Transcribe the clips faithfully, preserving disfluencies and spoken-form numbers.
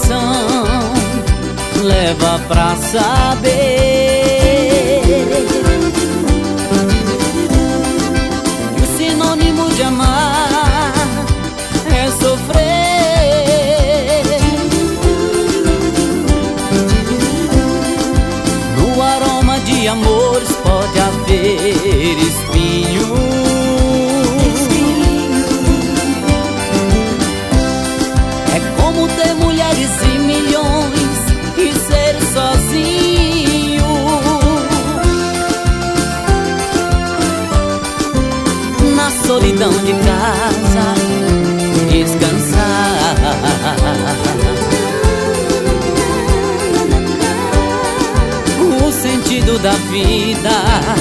coração leva pra saber que o sinônimo de amar é sofrer. No aroma de amores pode haver espinho. É como ter mulheres e milhões e ser sozinho. Na solidão de casa descansar. O sentido da vida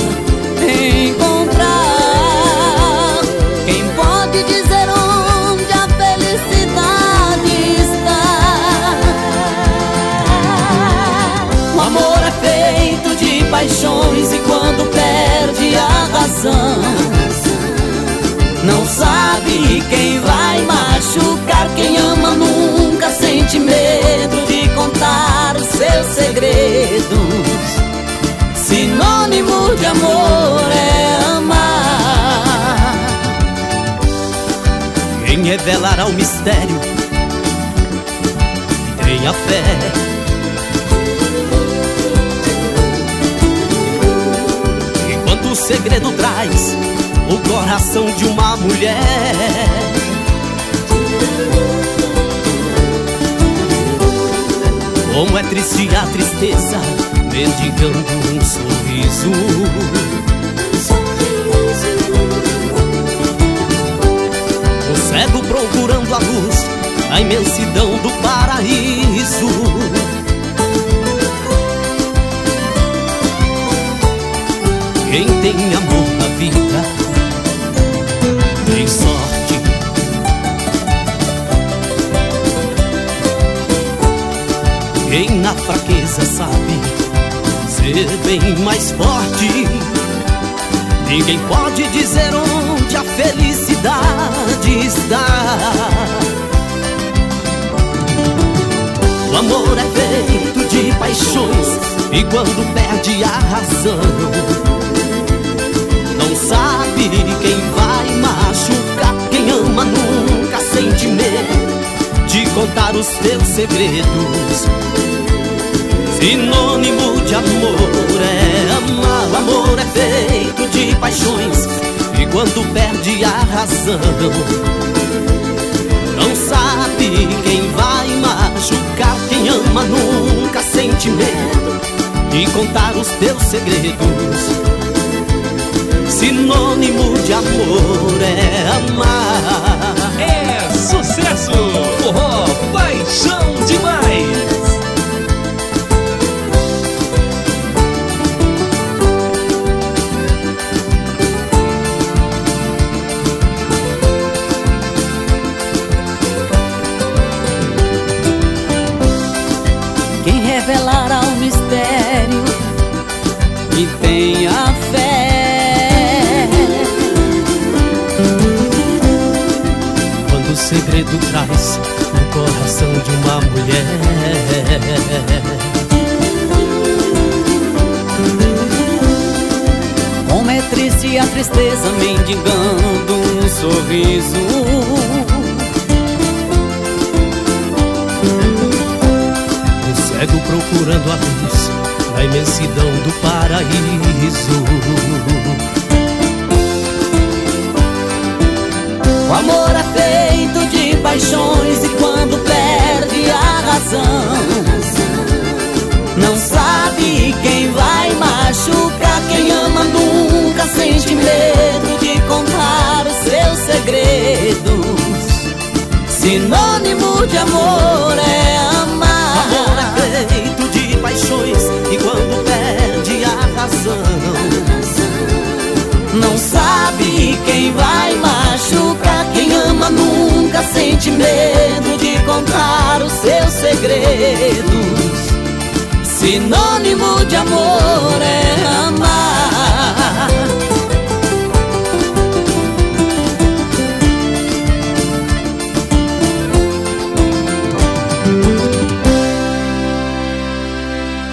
encontrar. Quem pode dizer onde a felicidade está? O amor é feito de paixões e quando perde a razão, não sabe quem vai machucar. Quem ama nunca sente medo de contar os seus segredos. Sinônimo de amor é amar. Quem revelará o mistério tenha fé. Enquanto o segredo traz o coração de uma mulher, como é triste a tristeza mendigando um sorriso. O cego procurando a luz na imensidão do paraíso. Quem tem amor na vida tem sorte. Quem na fraqueza sabe ser bem mais forte. Ninguém pode dizer onde a felicidade está. O amor é feito de paixões e quando perde a razão, não sabe quem vai machucar. Quem ama nunca sente medo de contar os teus segredos. Sinônimo de amor é amar. O amor é feito de paixões e quando perde a razão, não sabe quem vai machucar. Quem ama nunca sente medo de contar os teus segredos. Sinônimo de amor é amar. É sucesso! Forró, paixão demais! Quem revelará o mistério e tenha fé. Quando o segredo traz o coração de uma mulher, Como é triste a tristeza mendigando um sorriso. o cego procurando a luz na imensidão do paraíso. O amor é feito de paixões e quando perde a razão, não sabe quem vai machucar. Quem ama nunca sente medo de contar os seus segredos. Sinônimo de amor é amar. O amor é feito de paixões e quando perde a razão, não sabe quem vai machucar. Quem ama nunca sente medo de contar os seus segredos. Sinônimo